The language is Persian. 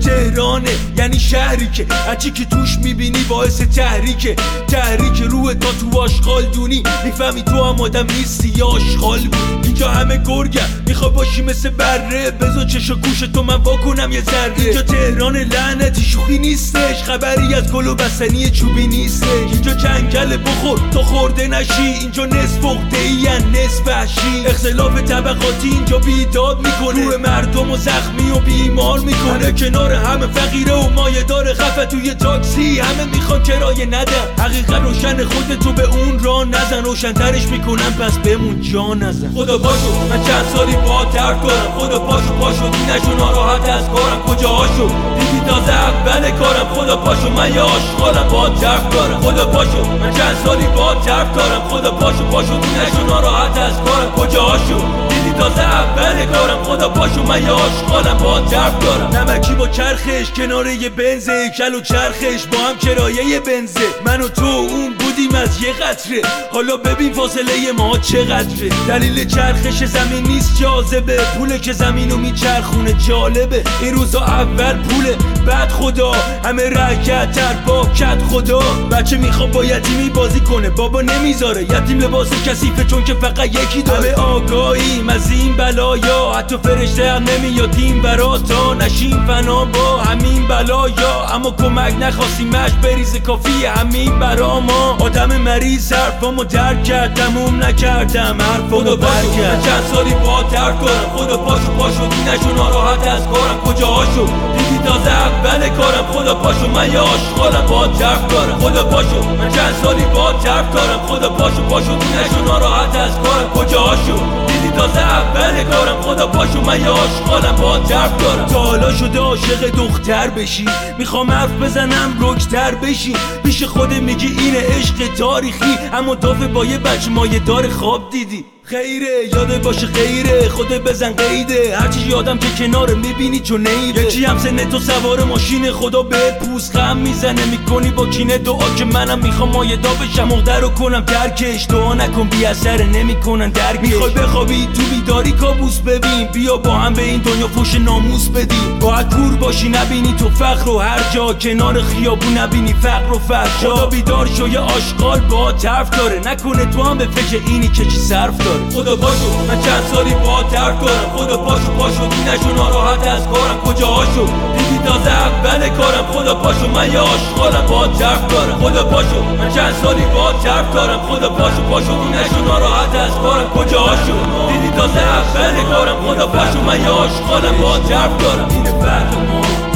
تهرانه، یعنی شهری که هرچی که توش میبینی باعث تحریک روح تا تو آشغال دونی میفهمی تو هم آدم نیستی یا آشغال بود. اینجا همه گرگم میخوای باشی مثل بره، بذار چش و گوش تو من واکنم یه ذره. اینجا تهران لعنتی شوخی نیستش، خبری از گل و بستنی چوبی نیستش. اینجا جنگل بخور تا خورده نشی، اینجا نصف عقده‌ای نصف وحشی. اختلاف طبقاتی اینجا بیداد میکنه، روح مردم و زخمی و بیمار میکنه. کنار همه فقیره و مایه داره خفه توی تاکسی، همه میخوان کرایه ندن. حقیقت روشن، خودتو به اون راه نزن، روشن‌ترش میکنم پس بهمون جا نزن. خدا پاشو من چند سالی با ترک کنم، خدا پاشو دینشو ناراحت از کارم کجاهاشو دیدی تازه اول کارم. خدا پاشو من یه آشغالم با ترک دارم، خدا پاشو من چند سالی با ترک دارم. خدا پاشو دینشو ناراحت از کارم کجاهاشو دیدی تازه اول کارم. خدا پاشو من یه آشغالم با ترک دارم. نمکی با چرخش کنار یه بنزه، کل و چرخش با هم کرایه بنزه. من و تو اون بودیم از یه قطره، حالا ببین فاصله ما چقدره. دلیل چرخش زمین نیست جاذبه، پوله که زمینو میچرخونه جالبه. این روزا اول پوله بعد خدا، همه رکت تر با کت خدا. بچه میخواد با یتیمی بازی کنه، بابا نمیذاره. یتیم لباس کثیفه چون که فقط یکی داره. همه آگاهیم از این بلایا، حتی فرشته هم نمیاد این برا تا نشیم فنا با همین بلایا. اما کمک نخواستیمش بریز کافی همین برا ما. آدم مریض حرفامو درک کرد، تموم نکردم حرفامو برکرد. چند سالی با ترک کنم، خدا پاشو دینشو ناراحت از کارم کجاهاشو دیدی تازه اول کارم. خدا پاشو من یه آشغالم با ترک دارم، خدا پاشو من چند سالی با ترک دارم. خدا پاشو دینشو ناراحت از کارم کجاهاشو دیدی تازه اول کارم. خدا پاشو من یه آشغالم با ترک دارم. تا حالا شده عاشق دختر بشی، میخوام حرف بزنم رکتر بشی. پیش خود میگی اینه عشق تاریخی، اما دافه با یه بچه مایه دار خواب دیدی. خیره یاده باشه خیره، خودت بزن قیده. هرچی یادم که کنار میبینی چون نیبه. یکی هم سن تو سوار ماشین، خدا به پوست غم میزنه. میکنی با کینه دعا که منم میخوام مایدا بشم، مقدر رو کنم درکش. دعا نکن بی اثر نمیکنن درکش. میخوای بخوابی تو بیداری کابوس ببین، بیا با هم به این دنیا فوش ناموس بدیم. باید کور باشی نبینی تو فقر رو هر جا، کنار خیابون نبینی فقر و فحشا. خدا بیدار شو یه آشغال با طرف داره، نکنه تو هم به فکر اینی که چی صرف داره. خدا پاشو من چند سالی با ترک کنم، خدا پاشو دینشو ناراحت از کارم کجاهاشو دیدی تازه اول کارم. خدا پاشو من یه آشغالم با ترک دارم، خدا پاشو من چند سالی با ترک دارم. خدا پاشو دینشو ناراحت از کارم کجاهاشو دیدی تازه اول کارم. خدا پاشو من یه آشغالم با ترک دارم. این فرق ما